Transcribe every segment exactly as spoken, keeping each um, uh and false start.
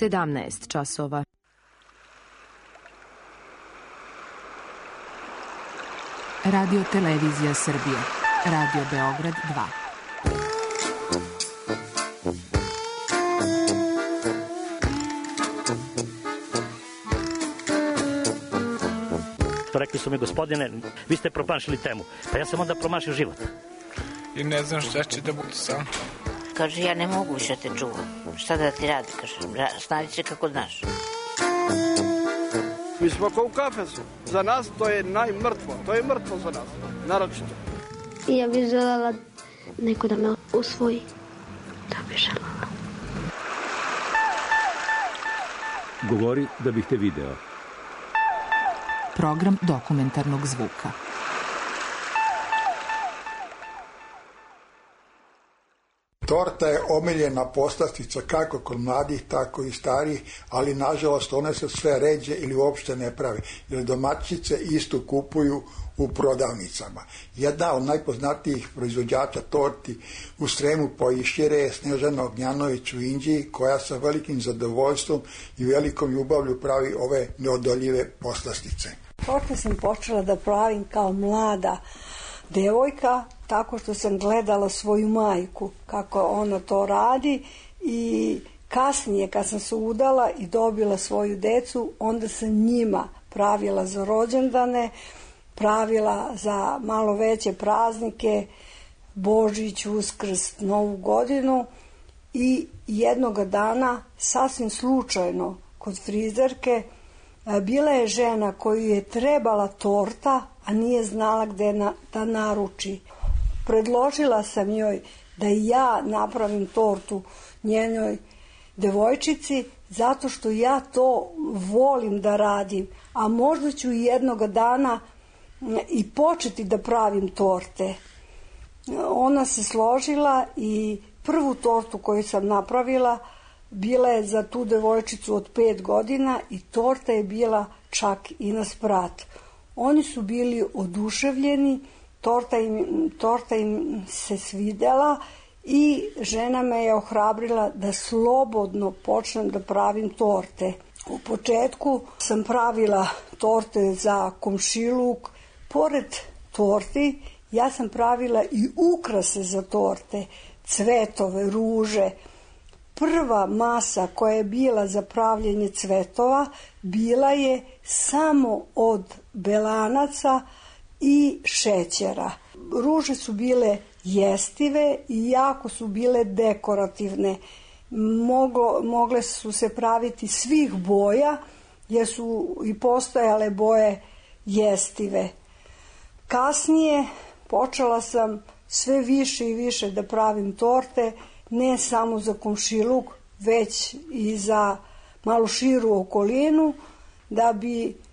sedamnaest časova. Radio Televizija Srbije. Radio Beograd dva. Rekli su mi, gospodine, vi ste promašili temu. Pa ja sam onda promašio život. I ne znam šta će da bude sam. Kaže, ja ne mogu više te čuvam. Šta da ti radi, kaže, snađi se kako znaš. Mi smo kao u kafesu. Za nas to je najmrtvo. To je mrtvo za nas, naročito. Ja bih želela neko da me usvoji. Da bih želela. Govori da bih te video. Program dokumentarnog zvuka. Torta je omiljena poslastica kako kod mladih, tako i starijih, ali nažalost one se sve ređe ili uopšte ne prave, jer domaćice isto kupuju u prodavnicama. Jedna od najpoznatijih proizvođača torti u Sremu Poišire je Snežana Ognjanović u Inđiji, koja sa velikim zadovoljstvom i velikom ljubavlju pravi ove neodoljive poslastice. Torte sam počela da pravim kao mlada devojka, tako što sam gledala svoju majku kako ona to radi, i kasnije kad sam se udala i dobila svoju decu, onda sam njima pravila za rođendane, pravila za malo veće praznike, Božić, Uskrs, Novu godinu. I jednoga dana, sasvim slučajno, kod frizerke bila je žena koju je trebala torta, a nije znala gde na, da naruči. Predložila sam joj da ja napravim tortu njenoj devojčici, zato što ja to volim da radim, a možda ću jednoga dana i početi da pravim torte. Ona se složila i prvu tortu koju sam napravila bila je za tu devojčicu od pet godina i torta je bila čak i na sprat. Oni su bili oduševljeni, torta im, torta im se svidela i žena me je ohrabrila da slobodno počnem da pravim torte. U početku sam pravila torte za komšiluk. Pored torti ja sam pravila i ukrase za torte, cvetove, ruže. Prva masa koja je bila za pravljenje cvetova bila je samo od belanaca i šećera. Ruže su bile jestive i jako su bile dekorativne. Moglo, mogle su se praviti svih boja, jer su i postojale boje jestive. Kasnije počela sam sve više i više da pravim torte, ne samo za komšiluk, već i za malo širu okolinu, da bi e,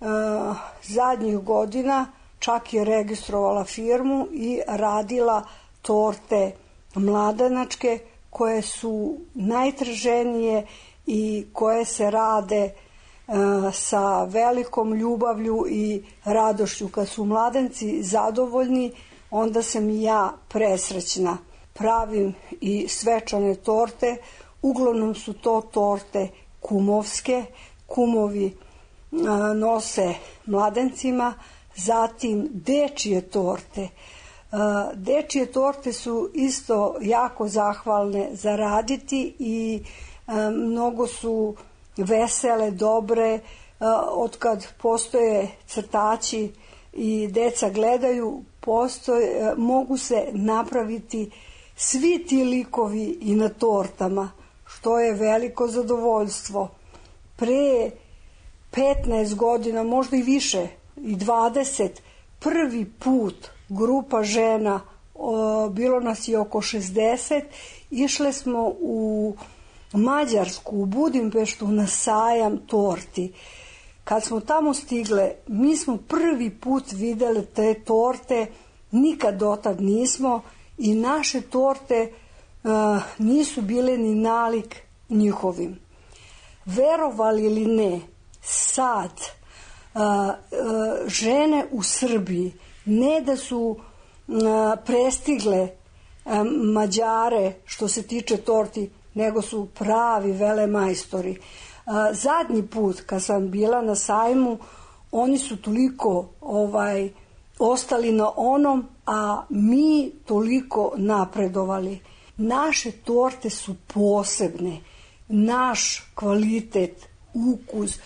zadnjih godina čak je registrovala firmu i radila torte mladenačke, koje su najtraženije i koje se rade e, sa velikom ljubavlju i radošću. Kad su mladenci zadovoljni, onda sam i ja presrećna. Pravim i svečane torte, uglavnom su to torte kumovske, kumovi a, nose mladencima, zatim dečije torte. A, dečije torte su isto jako zahvalne za raditi i a, mnogo su vesele, dobre, a, otkad postoje crtači i deca gledaju, postoje, a, mogu se napraviti svi ti likovi i na tortama, što je veliko zadovoljstvo. Pre petnaest godina, možda i više, i dvadeset, prvi put grupa žena, o, bilo nas je oko šezdeset, išle smo u Mađarsku, u Budimpeštu, na sajam torti. Kad smo tamo stigle, mi smo prvi put videli te torte, nikad dotad nismo, i naše torte uh, nisu bile ni nalik njihovim. Verovali ili ne, sad uh, uh, žene u Srbiji ne da su uh, prestigle uh, Mađare što se tiče torti, nego su pravi velemajstori. Zadnji put kad sam bila na sajmu, oni su toliko ovaj, ostali na onom, a mi toliko napredovali. Naše torte su posebne, naš kvalitet, ukus.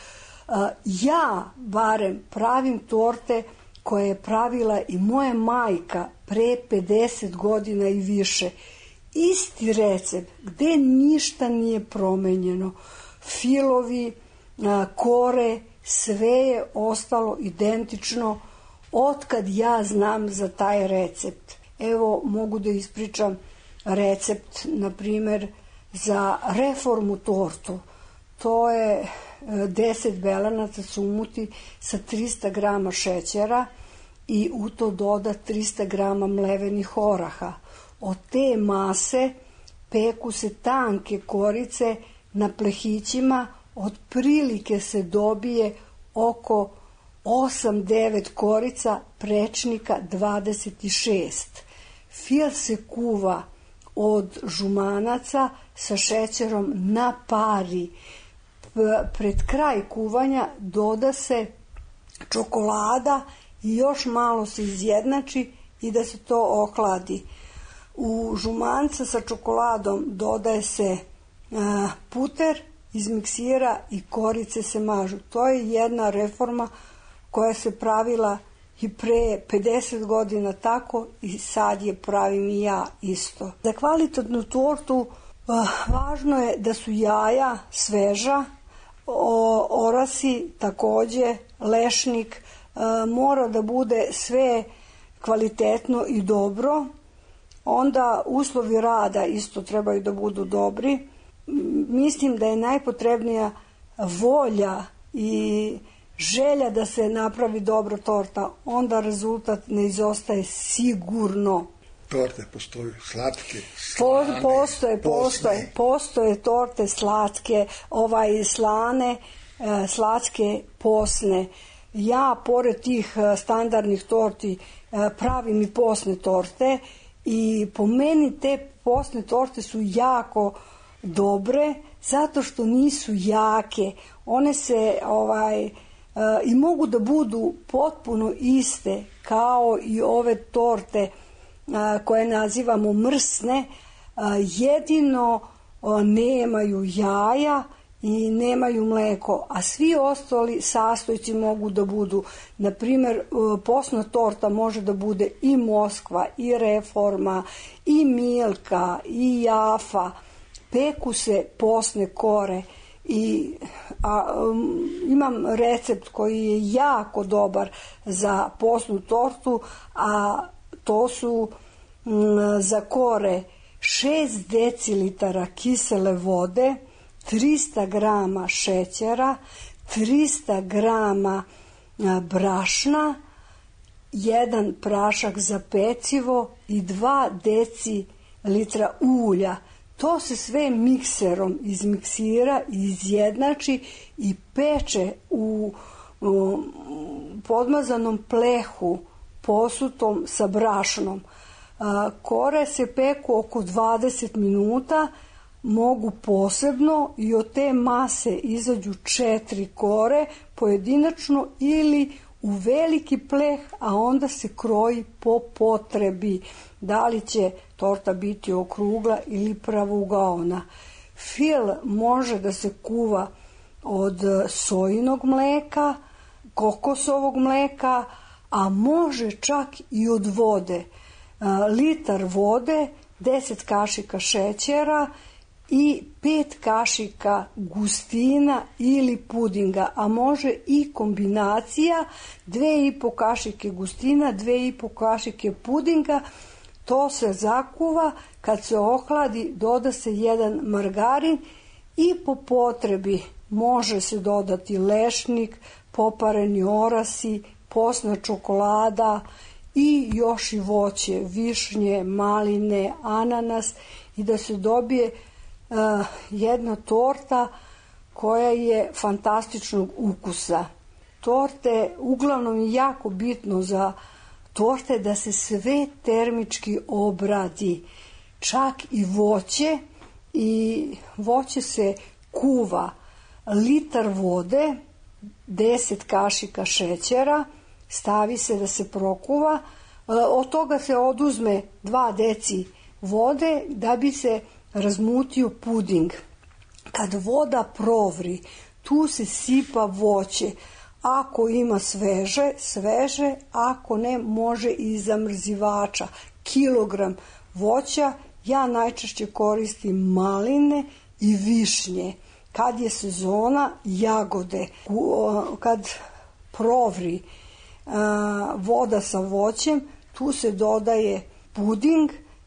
Ja barem pravim torte koje je pravila i moja majka pre pedeset godina i više. Isti recept, gde ništa nije promenjeno. Filovi, kore, sve je ostalo identično otkad ja znam za taj recept. Evo, mogu da ispričam recept, na primjer, za reformu tortu. To je deset belanaca sumuti sa trista grama šećera i u to doda trista grama mlevenih oraha. Od te mase peku se tanke korice na plehićima, otprilike se dobije oko osam devet korica, prečnika dvadeset šest. Fil se kuva od žumanaca sa šećerom na pari. Pred kraj kuvanja doda se čokolada i još malo se izjednači i da se to ohladi. U žumanca sa čokoladom dodaje se a, puter, izmiksira i korice se mažu. To je jedna reforma koja se pravila i pre pedeset godina tako i sad je pravim i ja isto. Za kvalitetnu tortu a, važno je da su jaja sveža, o, orasi takođe, lešnik, a, mora da bude sve kvalitetno i dobro. Onda uslovi rada isto trebaju da budu dobri. Mislim da je najpotrebnija volja i želja da se napravi dobra torta. Onda rezultat ne izostaje sigurno. Torte postoje slatke, slane, postoje, postoje, postoje torte slatke, ovaj slane, slatke, posne. Ja pored tih standardnih torti pravim i posne torte. I po meni te posne torte su jako dobre zato što nisu jake. One se ovaj, e, i mogu da budu potpuno iste kao i ove torte e, koje nazivamo mrsne. E, jedino e, nemaju jaja i nemaju mleko, a svi ostali sastojci mogu da budu, na primjer, posna torta može da bude i Moskva, i Reforma, i Milka, i Jafa, peku se posne kore i a, um, imam recept koji je jako dobar za posnu tortu, a to su um, za kore šest decilitara kisele vode, trista grama šećera, trista grama brašna, jedan prašak za pecivo i dva decilitra ulja. To se sve mikserom izmiksira i izjednači i peče u, u podmazanom plehu posutom sa brašnom. Kore se peku oko dvadeset minuta, mogu posebno i od te mase izađu četiri kore pojedinačno ili u veliki pleh, a onda se kroji po potrebi. Da li će torta biti okrugla ili pravougaona. Fil može da se kuva od sojinog mleka, kokosovog mleka, a može čak i od vode. Litar vode, deset kašika šećera i pet kašika gustina ili pudinga, a može i kombinacija dve i po kašike gustina, dve i po kašike pudinga. To se zakuva, kad se ohladi doda se jedan margarin i po potrebi može se dodati lešnik, popareni orasi, posna čokolada i još i voće, višnje, maline, ananas i da se dobije Uh, jedna torta koja je fantastičnog ukusa. Torte, uglavnom je jako bitno za torte da se sve termički obradi. Čak i voće i voće se kuva litar vode, deset kašika šećera, stavi se da se prokuva, od toga se oduzme dva deci vode da bi se razmutio puding. Kad voda provri, tu se sipa voće. Ako ima sveže, sveže, ako ne, može i zamrzivača. Kilogram voća, ja najčešće koristim maline i višnje. Kad je sezona, jagode. Kad provri voda sa voćem, tu se dodaje puding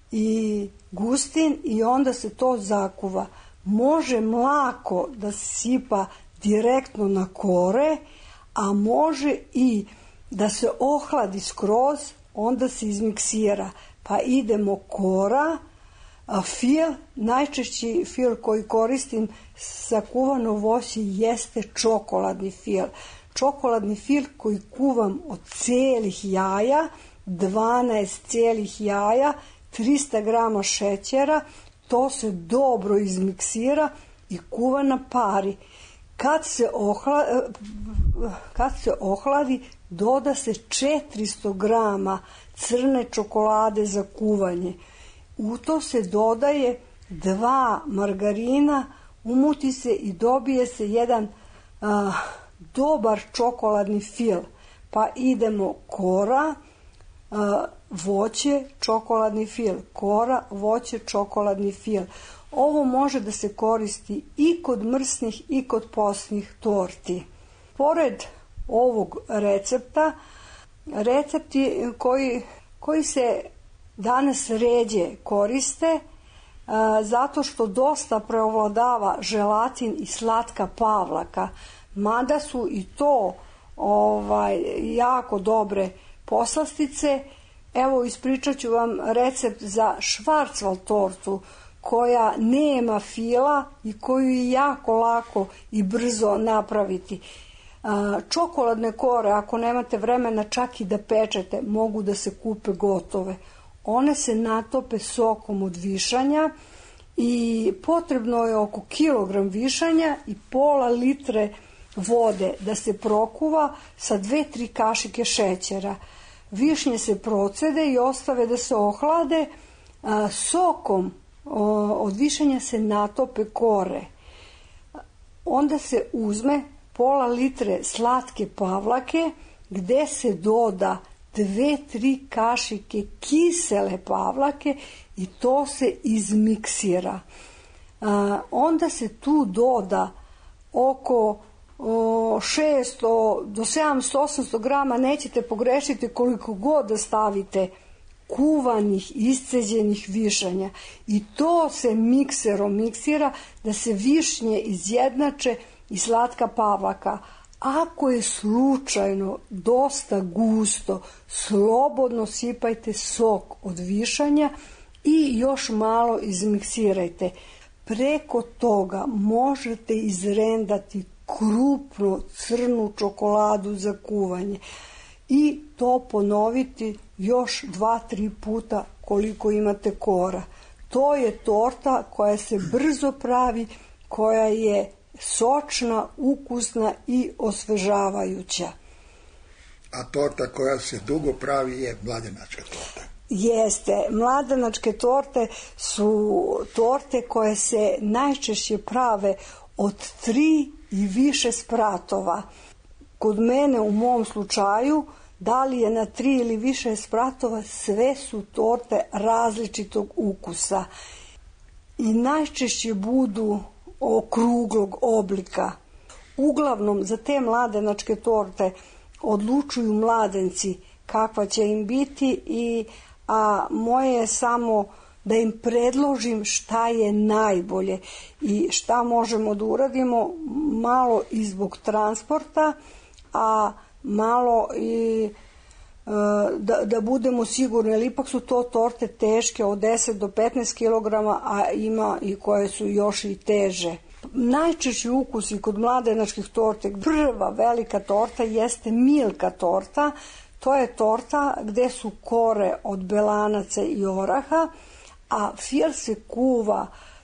i gustin i onda se to zakuva. Može mlako da se sipa direktno na kore, a može i da se ohladi skroz, onda se izmiksira. Pa idemo kora, fil, najčešći fil koji koristim za kuvano voće jeste čokoladni fil. Čokoladni fil koji kuvam od celih jaja, dvanaest celih jaja, trista grama šećera, to se dobro izmiksira i kuva na pari. Kad se, ohla, kad se ohladi, doda se četiristo grama crne čokolade za kuvanje. U to se dodaje dva margarina, umuti se i dobije se jedan a, dobar čokoladni fil. Pa idemo kora, a, voće, čokoladni fil, kora, voće, čokoladni fil. Ovo može da se koristi i kod mrsnih i kod postnih torti. Pored ovog recepta, recepti koji, koji se danas ređe koriste a, zato što dosta preovladava želatin i slatka pavlaka, mada su i to ovaj, jako dobre poslastice. Evo, ispričat ću vam recept za švarcval tortu koja nema fila i koju je jako lako i brzo napraviti. Čokoladne kore, ako nemate vremena čak i da pečete, mogu da se kupe gotove. One se natope sokom od višanja i potrebno je oko kilogram višanja i pola litre vode da se prokuva sa dve, tri kašike šećera. Višnje se procede i ostave da se ohlade. Sokom od višanja se natope kore. Onda se uzme pola litre slatke pavlake gde se doda dve, tri kašike kisele pavlake i to se izmiksira. Onda se tu doda oko šesto do sedamsto osamsto grama, nećete pogrešiti koliko god da stavite kuvanih, isceđenih višanja i to se mikserom miksira da se višnje izjednače i slatka pavlaka. Ako je slučajno dosta gusto, slobodno sipajte sok od višanja i još malo izmiksirajte. Preko toga možete izrendati krupnu crnu čokoladu za kuvanje i to ponoviti još dva, tri puta koliko imate kora. To je torta koja se brzo pravi, koja je sočna, ukusna i osvežavajuća. A torta koja se dugo pravi je mladenačka torta. Jeste, mladenačke torte su torte koje se najčešće prave od tri i više spratova. Kod mene, u mom slučaju, da li je na tri ili više spratova, sve su torte različitog ukusa i najčešće budu okruglog oblika. Uglavnom, za te mladenačke torte odlučuju mladenci kakva će im biti, i a moje je samo da im predložim šta je najbolje i šta možemo da uradimo, malo i zbog transporta, a malo i da, da budemo sigurni, jer ipak su to torte teške od deset do petnaest kilograma, a ima i koje su još i teže. Najčešći ukusi kod mladenačkih torte, prva velika torta jeste Milka torta. To je torta gde su kore od belanaca i oraha, a fil se kuva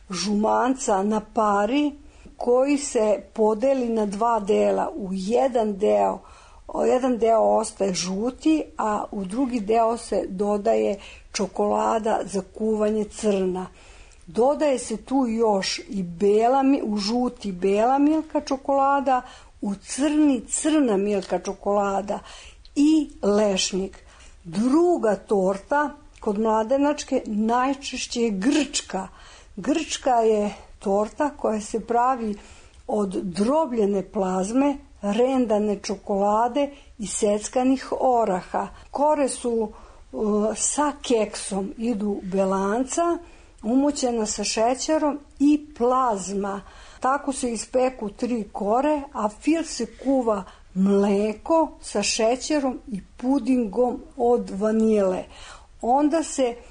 žumanca na pari koji se podeli na dva dela. U jedan deo, jedan deo ostaje žuti, a u drugi deo se dodaje čokolada za kuvanje crna. Dodaje se tu još i bela, u žuti bela milka čokolada, u crni crna milka čokolada i lešnik. Druga torta kod mladenačke najčešće je grčka. Grčka je torta koja se pravi od drobljene plazme, rendane čokolade i seckanih oraha. Kore su uh, sa keksom, idu belanca, umućena sa šećerom i plazma. Tako se ispeku tri kore, a fil se kuva mleko sa šećerom i pudingom od vanile. Onda se e,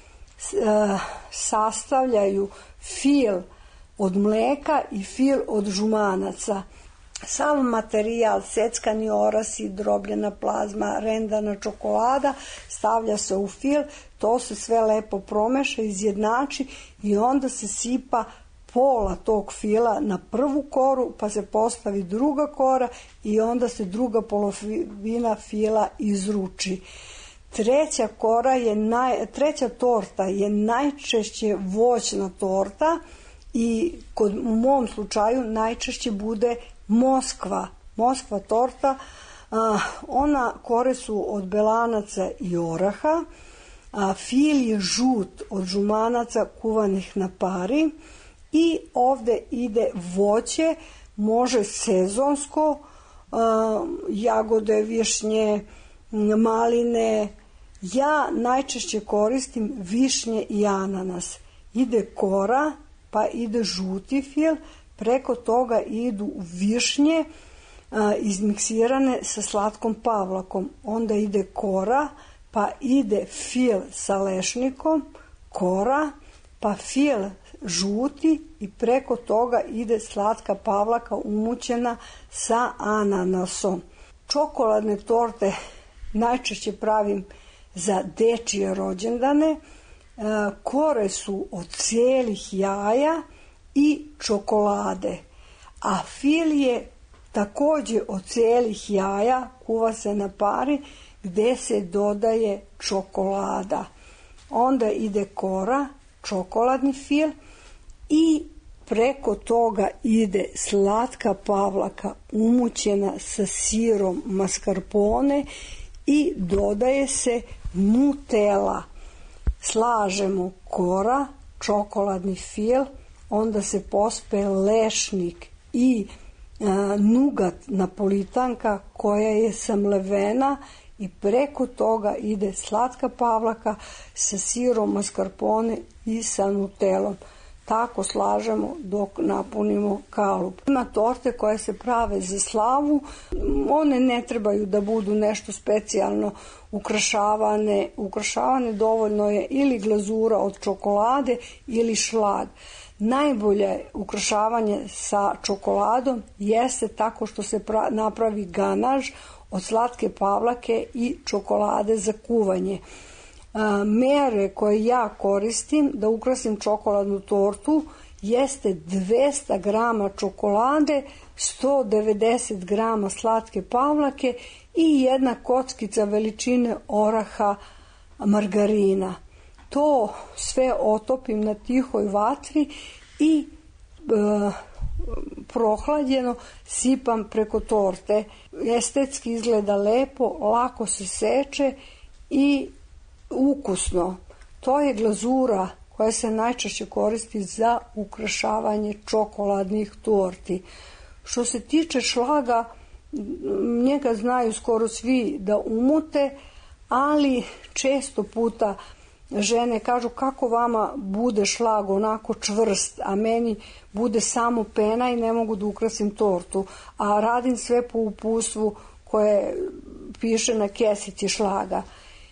sastavljaju fil od mleka i fil od žumanaca. Sam materijal, seckani orasi, drobljena plazma, rendana čokolada, stavlja se u fil, to se sve lepo promeša, izjednači i onda se sipa pola tog fila na prvu koru, pa se postavi druga kora i onda se druga polovina fila izruči. Treća kora je naj, treća torta je najčešće voćna torta i kod, u mom slučaju najčešće bude Moskva. Moskva torta, a, ona kore su od belanaca i oraha, a fil je žut od žumanaca kuvanih na pari i ovde ide voće, može sezonsko, a, jagode, višnje, maline. Ja najčešće koristim višnje i ananas. Ide kora, pa ide žuti fil, preko toga idu višnje a, izmiksirane sa slatkom pavlakom. Onda ide kora, pa ide fil sa lešnikom, kora, pa fil žuti i preko toga ide slatka pavlaka umućena sa ananasom. Čokoladne torte najčešće pravim za dečije rođendane. Kore su od cijelih jaja i čokolade, a fil je također od cijelih jaja, kuva se na pari gdje se dodaje čokolada. Onda ide kora, čokoladni fil i preko toga ide slatka pavlaka umućena sa sirom mascarpone i dodaje se nutella. Slažemo kora, čokoladni fil, onda se pospe lešnik i a, nugat napolitanka koja je samlevena i preko toga ide slatka pavlaka sa sirom mascarpone i sa nutellom. Tako slažemo dok napunimo kalup. Ima torte koje se prave za slavu, one ne trebaju da budu nešto specijalno ukrašavane. Ukrašavane dovoljno je ili glazura od čokolade ili šlag. Najbolje ukrašavanje sa čokoladom jeste tako što se napravi ganaž od slatke pavlake i čokolade za kuvanje. A, mere koje ja koristim da ukrasim čokoladnu tortu jeste dvesta grama čokolade, sto devedeset grama slatke pavlake i jedna kockica veličine oraha margarina. To sve otopim na tihoj vatri i e, prohlađeno sipam preko torte. Estetski izgleda lepo, lako se seče i ukusno. To je glazura koja se najčešće koristi za ukrašavanje čokoladnih torti. Što se tiče šlaga, njega znaju skoro svi da umute, ali često puta žene kažu kako vama bude šlag onako čvrst, a meni bude samo pena i ne mogu da ukrasim tortu, a radim sve po uputstvu koje piše na kesici šlaga.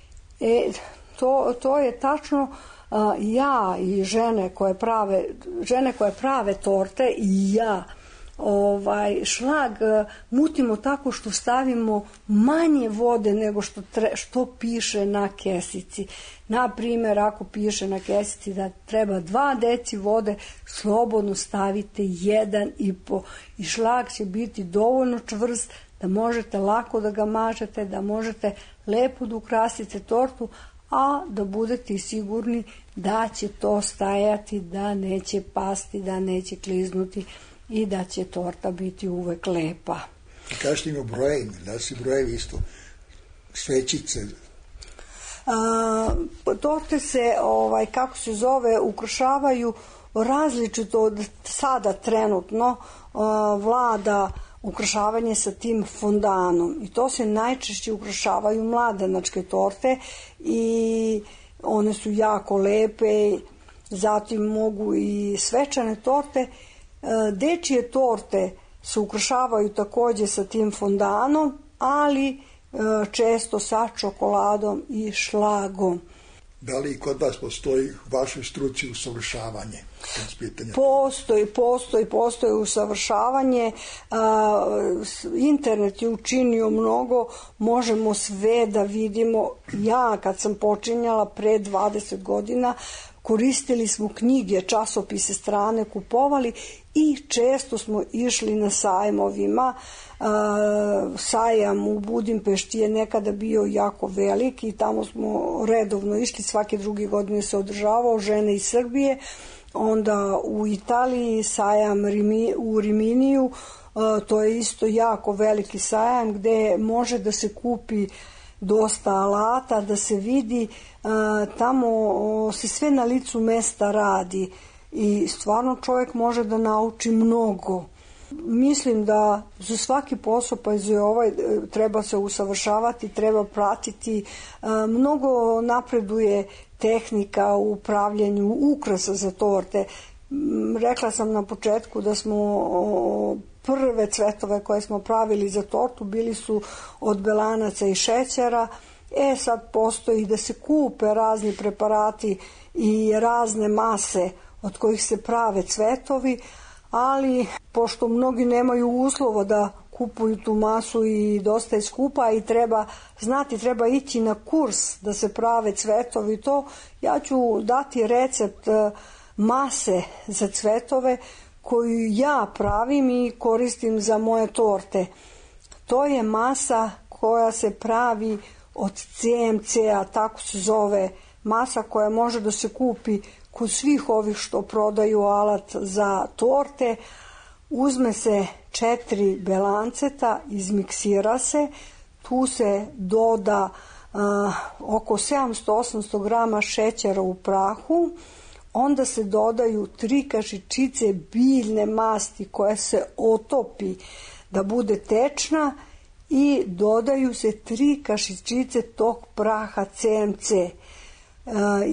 E, to, to je tačno. Ja i žene koje prave, žene koje prave torte i ja ovaj šlag mutimo tako što stavimo manje vode nego što, tre, što piše na kesici. Na primjer, ako piše na kesici da treba dva deci vode, slobodno stavite jedan i po i šlag će biti dovoljno čvrst da možete lako da ga mažete, da možete lepo da ukrasite tortu, a da budete sigurni da će to stajati, da neće pasti, da neće kliznuti i da će torta biti uvek lepa. Kažete mi o brojenju, da si brojevi isto svećice? A, torte se, ovaj, kako se zove, ukrašavaju različito od sada trenutno a, vlada ukrašavanje sa tim fondanom i to se najčešće ukrašavaju mladenačke torte i one su jako lepe, zatim mogu i svečane torte. Dečije torte se ukrašavaju takođe sa tim fondanom, ali često sa čokoladom i šlagom. Da li kod vas postoji u vašoj struci usavršavanje? Postoji, postoji, postoji usavršavanje. Internet je učinio mnogo, možemo sve da vidimo. Ja kad sam počinjala pre dvadeset godina, koristili smo knjige, časopise, strane, kupovali i često smo išli na sajmovima. Sajam u Budimpešti je nekada bio jako velik i tamo smo redovno išli, svake druge godine se održavao, žene iz Srbije. Onda u Italiji sajam u Riminiju, to je isto jako veliki sajam gde može da se kupi dosta alata, da se vidi, tamo se sve na licu mesta radi i stvarno čovjek može da nauči mnogo. Mislim da za svaki posao, pa i za ovaj, treba se usavršavati, treba pratiti. Mnogo napreduje tehnika u pravljenju ukrasa za torte. Rekla sam na početku da smo prve cvetove koje smo pravili za tortu bili su od belanaca i šećera. E sad postoji da se kupe razni preparati i razne mase od kojih se prave cvetovi, ali pošto mnogi nemaju uslova da kupuju tu masu i dosta je skupa i treba znati, treba ići na kurs da se prave cvetovi i to, ja ću dati recept mase za cvetove koju ja pravim i koristim za moje torte. To je masa koja se pravi od C M C-a, tako se zove, masa koja može da se kupi kod svih ovih što prodaju alat za torte. Uzme se četiri belanceta, izmiksira se, tu se doda uh, oko sedamsto do osamsto grama šećera u prahu, onda se dodaju tri kašičice biljne masti koja se otopi da bude tečna i dodaju se tri kašičice tog praha C M C, uh,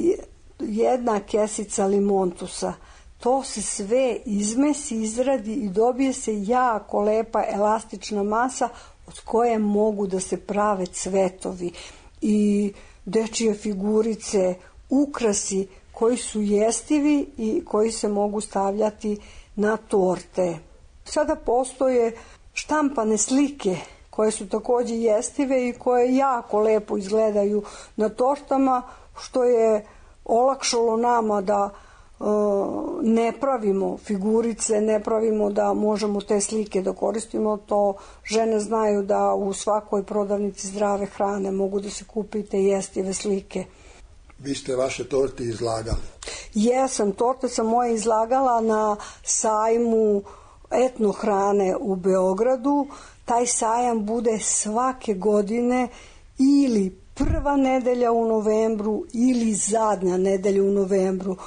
jedna kesica limontusa. To se sve izmesi, izradi i dobije se jako lepa elastična masa od koje mogu da se prave cvetovi i dečije figurice, ukrasi koji su jestivi i koji se mogu stavljati na torte. Sada postoje štampane slike koje su takođe jestive i koje jako lepo izgledaju na tortama, što je olakšalo nama da uh, ne pravimo figurice, ne pravimo da možemo te slike da koristimo. To žene znaju da u svakoj prodavnici zdrave hrane mogu da se kupite jestive slike. Vi ste vaše torte izlagali? Jesam, torte sam moje izlagala na sajmu etnohrane u Beogradu. Taj sajam bude svake godine ili prva nedelja u novembru ili zadnja nedelja u novembru.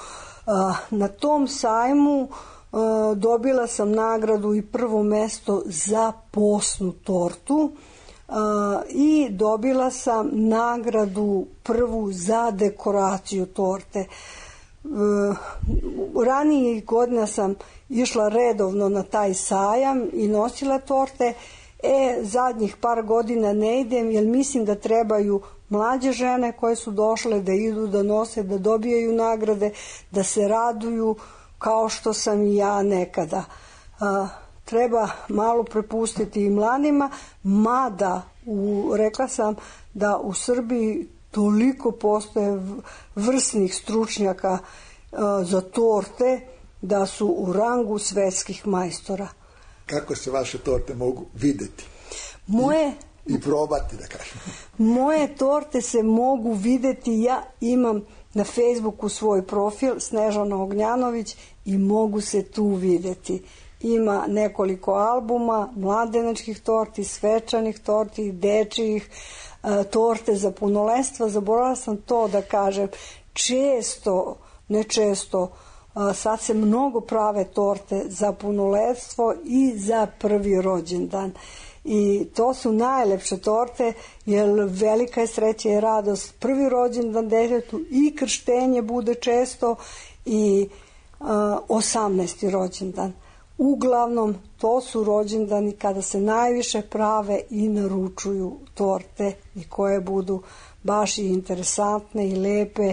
Na tom sajmu dobila sam nagradu i prvo mesto za posnu tortu i dobila sam nagradu prvu za dekoraciju torte. Ranije godina sam išla redovno na taj sajam i nosila torte. E, zadnjih par godina ne idem jer mislim da trebaju mlađe žene koje su došle da idu, da nose, da dobijaju nagrade, da se raduju kao što sam i ja nekada. A, treba malo prepustiti i mladima, mada u, rekla sam da u Srbiji toliko postoje vrsnih stručnjaka uh, za torte da su u rangu svetskih majstora. Kako se vaše torte mogu videti? Moje... I, i probati, da kažem. Moje torte se mogu videti, ja imam na Facebooku svoj profil Snežana Ognjanović i mogu se tu videti. Ima nekoliko albuma, mladenačkih torti, svečanih torti, dečijih, e, torte za punoletstvo. Zaboravila sam to da kažem. Često, ne često, a, sad se mnogo prave torte za punoletstvo i za prvi rođendan. I to su najlepše torte, jer velika je sreća i radost. Prvi rođendan detetu i krštenje bude često i a, osamnaesti rođendan. Uglavnom, to su rođendani kada se najviše prave i naručuju torte i koje budu baš i interesantne i lepe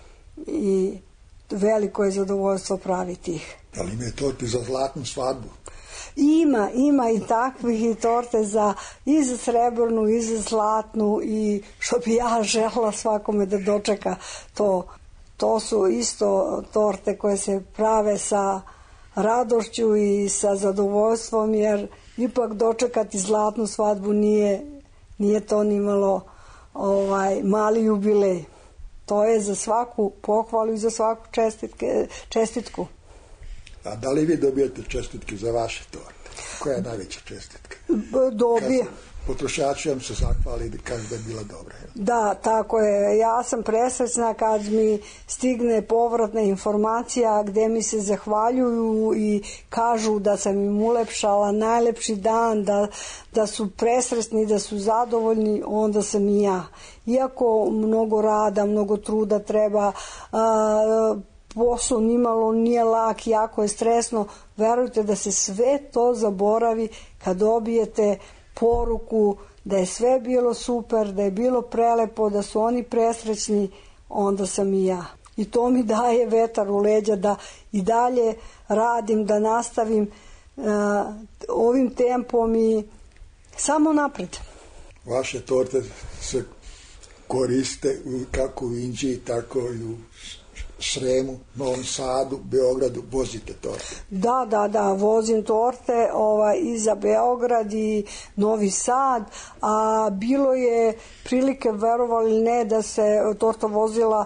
i veliko je zadovoljstvo praviti ih. Da li imaju torti za zlatnu svadbu? Ima, ima i takvih i torte za, i za srebrnu i za zlatnu i što bi ja želela svakome da dočeka to. To su isto torte koje se prave sa radošću i sa zadovoljstvom, jer ipak dočekati zlatnu svadbu nije, nije to ni malo ovaj, mali jubilej. To je za svaku pohvalu i za svaku čestitke, čestitku. A da li vi dobijete čestitke za vaše torte? Koja je najveća čestitka? Dobije. Potrošači vam se zahvali da kažu da je bila dobra. Da, tako je. Ja sam presrećna kad mi stigne povratna informacija gde mi se zahvaljuju i kažu da sam im ulepšala najlepši dan, da, da su presrećni, da su zadovoljni, onda sam i ja. Iako mnogo rada, mnogo truda treba, a, posao nimalo nije lak, jako je stresno, verujte da se sve to zaboravi kad dobijete poruku da je sve bilo super, da je bilo prelepo, da su oni presrećni, onda sam i ja. I to mi daje vetar u leđa da i dalje radim, da nastavim uh, ovim tempom i samo napred. Vaše torte se koriste kako u Inđiji, tako i u Sremu, Novom Sadu, Beogradu, vozite torte? Da, da, da, vozim torte ovaj, i za Beograd i Novi Sad, a bilo je prilike, verovali ili ne, da se torta vozila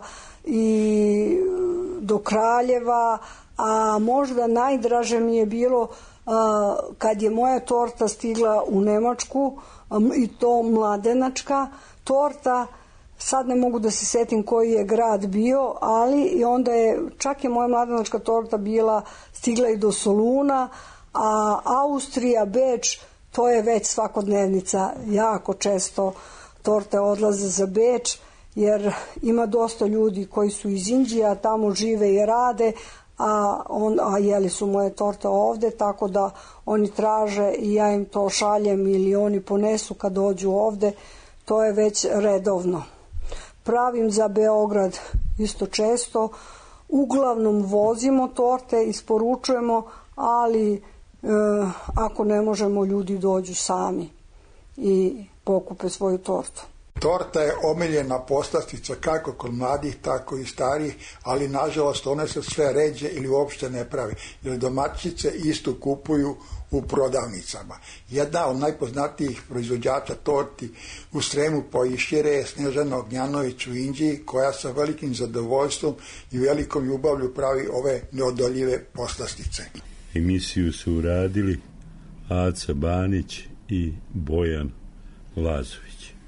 i do Kraljeva, a možda najdraže mi je bilo a, kad je moja torta stigla u Nemačku, a, i to mladenačka torta. Sad ne mogu da se setim koji je grad bio, ali i onda je, čak je moja mladenačka torta bila, stigla i do Soluna, a Austrija, Beč, to je već svakodnevnica. Jako često torte odlaze za Beč, jer ima dosta ljudi koji su iz Inđija, tamo žive i rade, a, on, a jeli su moje torte ovde, tako da oni traže i ja im to šaljem ili oni ponesu kad dođu ovde, to je već redovno. Pravim za Beograd isto često, uglavnom vozimo torte, isporučujemo, ali e, ako ne možemo, ljudi dođu sami i pokupe svoju tortu. Torta je omiljena poslastica kako kod mladih, tako i starijih, ali nažalost one se sve ređe ili uopšte ne pravi, jer domaćice isto kupuju u prodavnicama. Jedna od najpoznatijih proizvođača torti u Sremu Poišire je Snežana Ognjanović u Inđiji, koja sa velikim zadovoljstvom i velikom ljubavlju pravi ove neodoljive poslastice. Emisiju su uradili Aca Banić i Bojan Lazović.